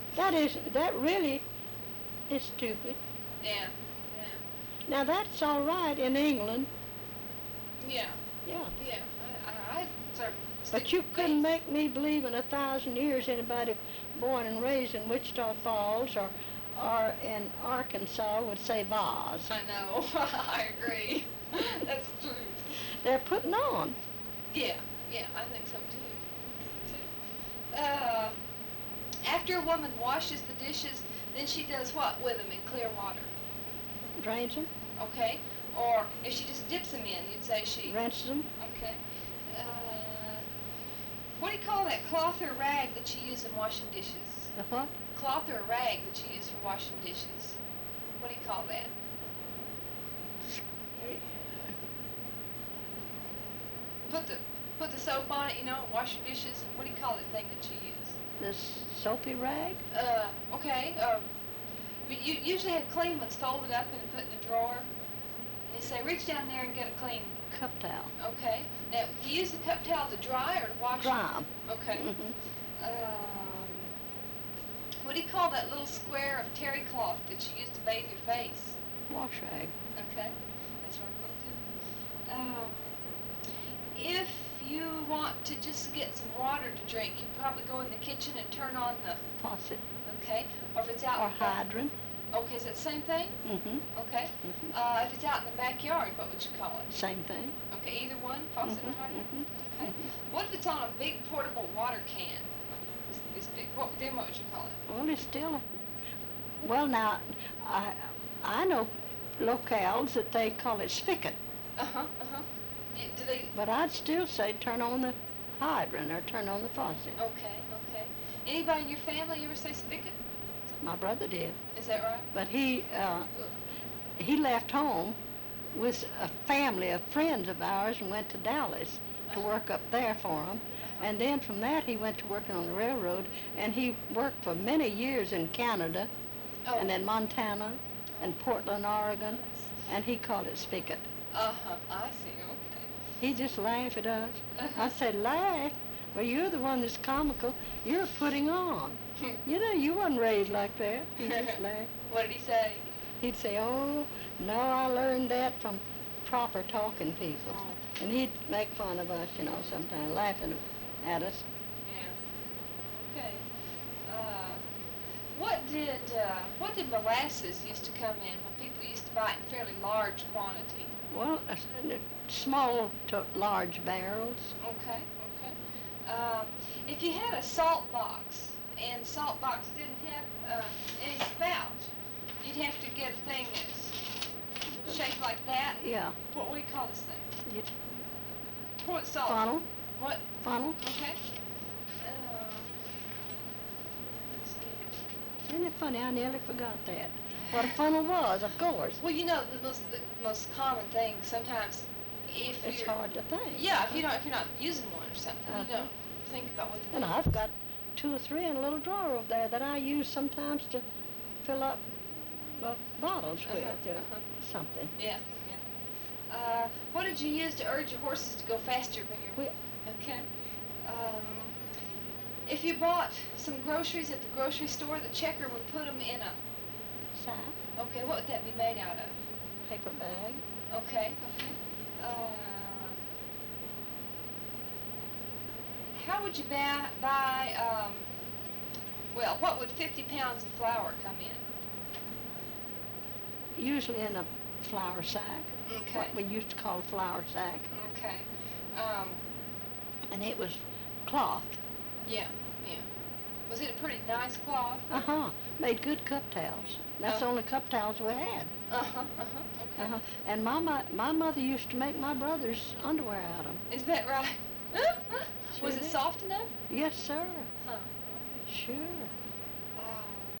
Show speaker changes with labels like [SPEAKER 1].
[SPEAKER 1] That really is stupid.
[SPEAKER 2] Yeah, yeah.
[SPEAKER 1] Now that's all right in England.
[SPEAKER 2] Yeah,
[SPEAKER 1] Yeah.
[SPEAKER 2] yeah. I sort of stick
[SPEAKER 1] But you
[SPEAKER 2] to
[SPEAKER 1] couldn't
[SPEAKER 2] base.
[SPEAKER 1] make me believe in 1,000 years anybody born and raised in Wichita Falls or in Arkansas would say vase.
[SPEAKER 2] I know. I agree. That's true.
[SPEAKER 1] They're putting on.
[SPEAKER 2] Yeah, yeah. I think so too. Uh, After a woman washes the dishes, then she does what with them in clear water?
[SPEAKER 1] Drains them,
[SPEAKER 2] Okay. Or if she just dips them in, you'd say she.
[SPEAKER 1] rinses them.
[SPEAKER 2] Okay. Uh, what do you call that cloth or rag that you use in washing dishes?
[SPEAKER 1] The what?
[SPEAKER 2] Cloth or rag that you use for washing dishes. What do you call that? Put the soap on it, and wash your dishes. And what do you call that thing that you use?
[SPEAKER 1] This soapy rag?
[SPEAKER 2] Okay. But you usually have clean ones folded up and put in a drawer. And they say, reach down there and get a clean.
[SPEAKER 1] Cup towel.
[SPEAKER 2] Okay. Now, do you use the cup towel to dry or to wash?
[SPEAKER 1] Dry 'em.
[SPEAKER 2] Okay.
[SPEAKER 1] Mhm.
[SPEAKER 2] What do you call that little square of terry cloth that you use to bathe your face?
[SPEAKER 1] Wash rag.
[SPEAKER 2] Okay. That's what I call it. If you want to just get some water to drink, you probably go in the kitchen and turn on the.
[SPEAKER 1] Faucet.
[SPEAKER 2] Okay. Or if it's out.
[SPEAKER 1] Or hydrant.
[SPEAKER 2] Okay, is that the same thing?
[SPEAKER 1] Mm-hmm.
[SPEAKER 2] Okay.
[SPEAKER 1] Mm-hmm.
[SPEAKER 2] If it's out in the backyard, what would you call it?
[SPEAKER 1] Same thing.
[SPEAKER 2] Okay, either one, faucet or
[SPEAKER 1] Mm-hmm.
[SPEAKER 2] hydrant?
[SPEAKER 1] Mm-hmm.
[SPEAKER 2] Okay. What if it's on a big portable water can? This big. Then what would you call it?
[SPEAKER 1] Well, it's still. Well, now, I know locales that they call it spigot,
[SPEAKER 2] Uh-huh, uh-huh. Do they?
[SPEAKER 1] but I'd still say turn on the hydrant or turn on the faucet.
[SPEAKER 2] Okay, okay. Anybody in your family ever say spigot?
[SPEAKER 1] My brother did,
[SPEAKER 2] Is that right?
[SPEAKER 1] but he left home with a family of friends of ours and went to Dallas to work up there for them. And then from that he went to working on the railroad, and he worked for many years in Canada
[SPEAKER 2] Oh.
[SPEAKER 1] and in Montana and Portland, Oregon, and he called it spigot.
[SPEAKER 2] Uh-huh, I see, okay.
[SPEAKER 1] He just laughed at us.
[SPEAKER 2] Uh-huh.
[SPEAKER 1] I said, laugh? Well, you're the one that's comical. You're putting on. You know, you wasn't raised like that. He just laughed.
[SPEAKER 2] What did he say?
[SPEAKER 1] He'd say, oh, no, I learned that from proper talking people.
[SPEAKER 2] Oh.
[SPEAKER 1] And he'd make fun of us, sometimes laughing at us.
[SPEAKER 2] Yeah. Okay. What did molasses used to come in when people used to buy it in fairly large quantity?
[SPEAKER 1] Well, small to large barrels.
[SPEAKER 2] Okay, okay. If you had a salt box and the salt box didn't have any spout, you'd have to get a thing that's shaped like that.
[SPEAKER 1] Yeah.
[SPEAKER 2] What do we call this thing?
[SPEAKER 1] You-
[SPEAKER 2] Pour the salt.
[SPEAKER 1] Funnel.
[SPEAKER 2] What?
[SPEAKER 1] Funnel.
[SPEAKER 2] Okay. Let's see.
[SPEAKER 1] Isn't it funny? I nearly forgot that. What a funnel was, of course.
[SPEAKER 2] Well, the most common thing sometimes, if
[SPEAKER 1] It's
[SPEAKER 2] you're
[SPEAKER 1] hard to think.
[SPEAKER 2] yeah, if you're not using one or something, you
[SPEAKER 1] Uh-huh.
[SPEAKER 2] don't think about what.
[SPEAKER 1] And I've got 2 or 3 in a little drawer over there that I use sometimes to fill up bottles with or something.
[SPEAKER 2] Yeah, yeah. What did you use to urge your horses to go faster when you're?
[SPEAKER 1] Whip.
[SPEAKER 2] Okay. If you bought some groceries at the grocery store, the checker would put them in a.
[SPEAKER 1] Sack,
[SPEAKER 2] Okay, what would that be made out of?
[SPEAKER 1] paper bag,
[SPEAKER 2] Okay, okay. How would you buy, well, what would 50 pounds of flour come in?
[SPEAKER 1] usually in a flour sack,
[SPEAKER 2] Okay,
[SPEAKER 1] what we used to call a flour sack,
[SPEAKER 2] okay.
[SPEAKER 1] and it was cloth.
[SPEAKER 2] Yeah, yeah. Was it a pretty nice cloth?
[SPEAKER 1] Uh-huh. Made good cup towels. That's the only cup towels we had.
[SPEAKER 2] Uh-huh, okay.
[SPEAKER 1] Uh-huh. And my mother used to make my brother's underwear out of them.
[SPEAKER 2] Is that right? Was
[SPEAKER 1] Sure
[SPEAKER 2] it
[SPEAKER 1] did.
[SPEAKER 2] soft enough?
[SPEAKER 1] Yes, sir.
[SPEAKER 2] Huh.
[SPEAKER 1] Sure.